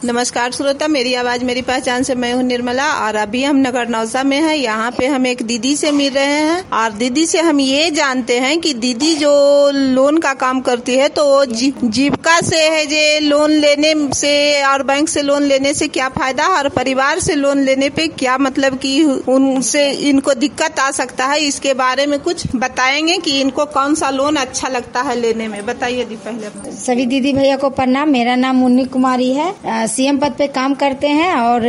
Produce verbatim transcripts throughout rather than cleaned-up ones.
नमस्कार श्रोता, मेरी आवाज मेरी पहचान से मैं हूँ निर्मला और अभी हम नगर नौसा में हैं। यहाँ पे हम एक दीदी से मिल रहे हैं और दीदी से हम ये जानते हैं कि दीदी जो लोन का काम करती है तो वो जी, जीविका से है जे लोन लेने से और बैंक से लोन लेने से क्या फायदा और परिवार से लोन लेने पे क्या मतलब कि उनसे इनको दिक्कत आ सकता है, इसके बारे में कुछ बताएंगे कि इनको कौन सा लोन अच्छा लगता है लेने में। बताइए दी। पहले सभी दीदी भैया को प्रणाम। मेरा नाम मुन्नी कुमारी है, सीएम पद पे काम करते हैं और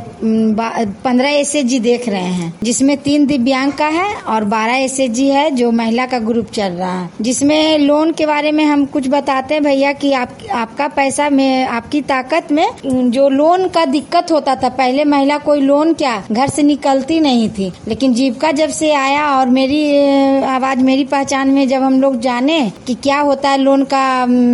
पंद्रह एसएचजी देख रहे हैं, जिसमें तीन दिव्यांग का है और बारह एसएचजी है जो महिला का ग्रुप चल रहा है। जिसमें लोन के बारे में हम कुछ बताते हैं भैया कि आप, आपका पैसा में आपकी ताकत में जो लोन का दिक्कत होता था, पहले महिला कोई लोन क्या घर से निकलती नहीं थी, लेकिन जीविका जब से आया और मेरी आवाज मेरी पहचान में जब हम लोग जाने कि क्या होता है लोन का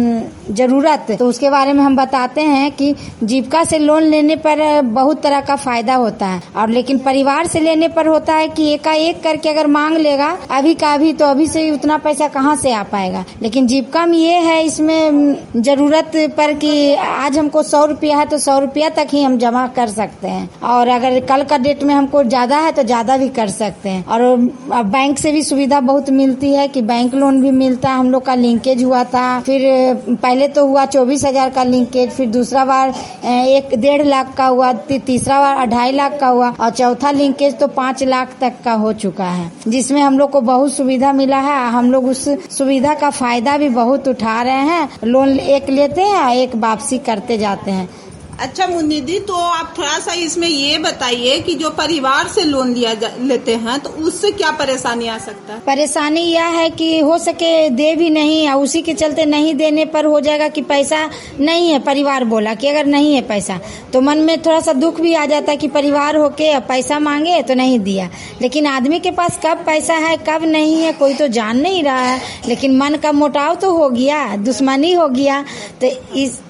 जरूरत, तो उसके बारे में हम बताते हैं कि जीविका से लोन लेने पर बहुत तरह का फायदा होता है और लेकिन परिवार से लेने पर होता है कि एकाएक करके अगर मांग लेगा अभी का अभी तो अभी से उतना पैसा कहाँ से आ पाएगा। लेकिन जीविका में ये है, इसमें जरूरत पर कि आज हमको सौ रुपया है तो सौ रुपया तक ही हम जमा कर सकते हैं और अगर कल का डेट में हमको ज्यादा है तो ज्यादा भी कर सकते हैं। और बैंक से भी सुविधा बहुत मिलती है कि बैंक लोन भी मिलता है। हम लोग का लिंकेज हुआ था, फिर पहले तो हुआ चौबीस हजार का लिंकेज, फिर दूसरा बार एक डेढ़ लाख का हुआ, तीसरा बार ढाई लाख का हुआ और चौथा लिंकेज तो पाँच लाख तक का हो चुका है, जिसमें हम लोग को बहुत सुविधा मिला है। हम लोग उस सुविधा का फायदा भी बहुत उठा रहे हैं। लोन एक लेते हैं और एक वापसी करते जाते हैं। अच्छा मुन्नी दी, तो आप थोड़ा सा इसमें ये बताइए कि जो परिवार से लोन लिया लेते हैं तो उससे क्या परेशानी आ सकता है? परेशानी यह है कि हो सके दे भी नहीं और उसी के चलते नहीं देने पर हो जाएगा कि पैसा नहीं है। परिवार बोला कि अगर नहीं है पैसा तो मन में थोड़ा सा दुख भी आ जाता है कि परिवार होके पैसा मांगे तो नहीं दिया। लेकिन आदमी के पास कब पैसा है कब नहीं है कोई तो जान नहीं रहा है, लेकिन मन का मोटाव तो हो गया, दुश्मनी हो गया। तो इस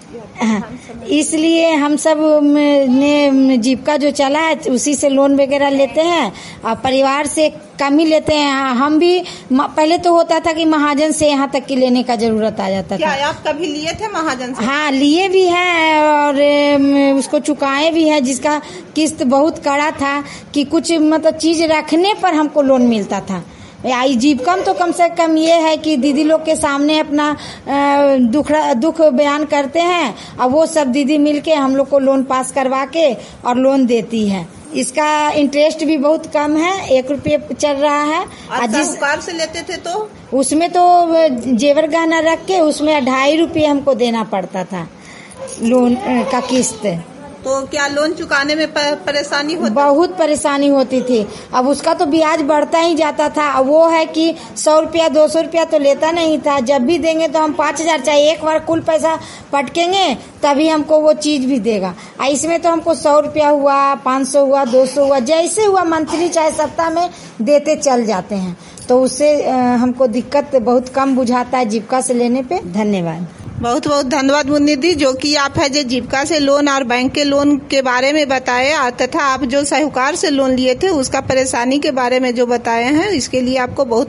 इसलिए हम सब ने जीविका जो चला है उसी से लोन वगैरह लेते हैं और परिवार से कम ही लेते हैं। हम भी पहले तो होता था कि महाजन से यहाँ तक की लेने का जरूरत आ जाता क्या था। क्या आप कभी लिए थे महाजन से? हाँ, लिए भी हैं और उसको चुकाए भी हैं, जिसका किस्त बहुत कड़ा था कि कुछ मतलब चीज रखने पर हमको लोन मिलता था। आई जीविका तो कम से कम ये है कि दीदी लोग के सामने अपना दुख दुख बयान करते हैं और वो सब दीदी मिलके हम लोग को लोन पास करवा के और लोन देती है। इसका इंटरेस्ट भी बहुत कम है, एक रुपये चल रहा है। जिस साहूकार से लेते थे तो उसमें तो जेवर गहना रख के उसमें ढाई रुपये हमको देना पड़ता था लोन का किस्त। तो क्या लोन चुकाने में परेशानी होती? बहुत परेशानी होती थी। अब उसका तो ब्याज बढ़ता ही जाता था। अब वो है कि सौ रुपया दो सौ रुपया तो लेता नहीं था, जब भी देंगे तो हम पाँच हजार चाहिए, एक बार कुल पैसा पटकेंगे तभी हमको वो चीज भी देगा। इसमें तो हमको सौ रुपया हुआ, पाँच सौ हुआ, दो सौ हुआ, जैसे हुआ मंथली चाहे सप्ताह में देते चल जाते हैं। तो उससे हमको दिक्कत बहुत कम बुझाता है जीविका से लेने पे। धन्यवाद। बहुत बहुत धन्यवाद मुन्नी दी, जो कि आप है जो जीविका से लोन और बैंक के लोन के बारे में बताए तथा आप जो साहूकार से लोन लिए थे उसका परेशानी के बारे में जो बताए हैं, इसके लिए आपको बहुत